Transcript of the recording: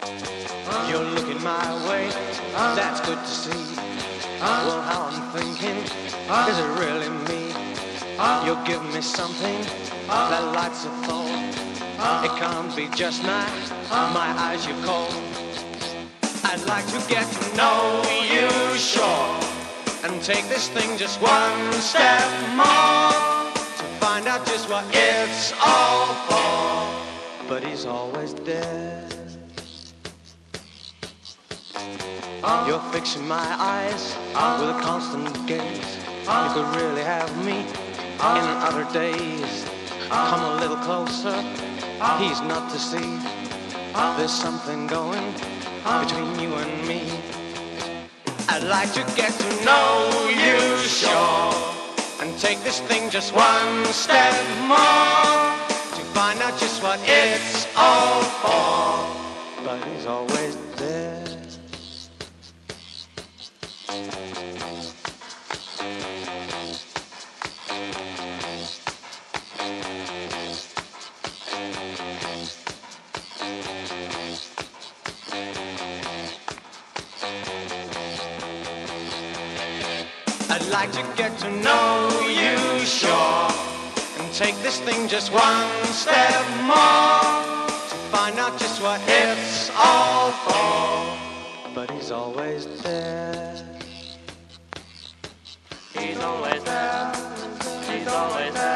You're looking my way, that's good to see. Well, how I'm thinking, is it really me? You're giving me something that lights a phone. It can't be just my eyes you call. I'd like to get to know you, sure, and take this thing just one step more, to find out just what it's all for. But he's always there. You're fixing my eyes with a constant gaze. You could really have me in other days. Come a little closer, he's not to see. There's something going between you and me. I'd like to get to know you, sure, and take this thing just one step more, to find out just what it's all for. But he's always there. I'd like to get to know you, sure, and take this thing just one step more, to find out just what it's all for. But he's always there. He's always there. He's always there.